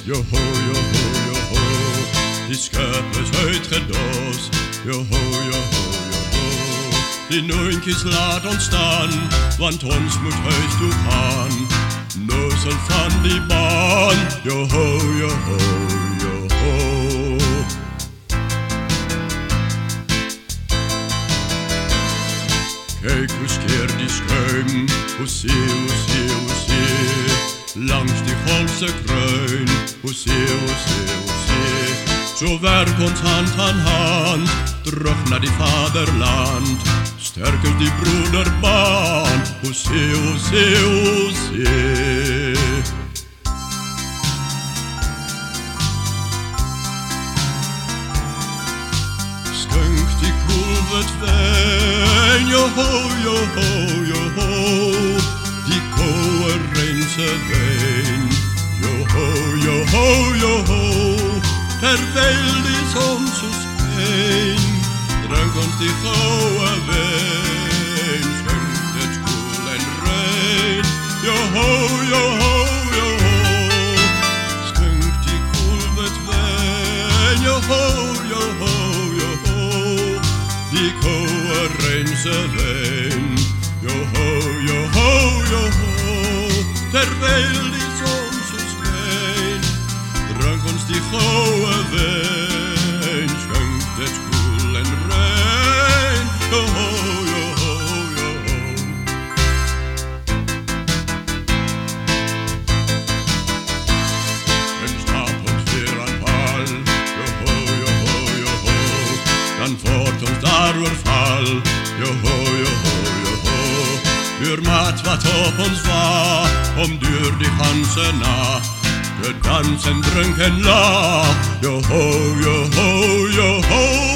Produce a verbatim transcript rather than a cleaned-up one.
Joho, joho, joho, die schep is uitgedoos. Joho, joho, joho, die noontjes laat ons staan, want ons moet huis toe gaan. Nozel van die baan, joho, joho, joho. Kijk hoe skeer die schuim, hoe zie, hoe zie, hoe zie, langs die golse kruin, hoe zie, hoe zie, hoe zie. Zo werk ons hand aan hand, terug naar die vaderland. Sterk is die broederband, hoe zie, hoe zie, hoe zie. Skunk die koelwit wijn, joho, joho, joho, die koude Rijnse wijn. Joho, joho, joho, terwijl die zon zo schijnt, drank ons die gouden wijn, schenkt het koel en rein. Joho, joho, joho, schenkt die koelwit wijn. Joho, joho, joho, die koude Rijnse wijn. Joho, joho, joho, terwijl die zon zo schijnt, drank ons die gouden wijn, schenkt het koel en rein. Joho, joho, joho. En staat ons weer aan pal, joho, joho, joho, dan wordt ons daar weer val. Joho, joho, joho, buurmaat wat op ons wacht, om duur die ganse nacht. We dansen, drinken, lach. Joho, joho, joho.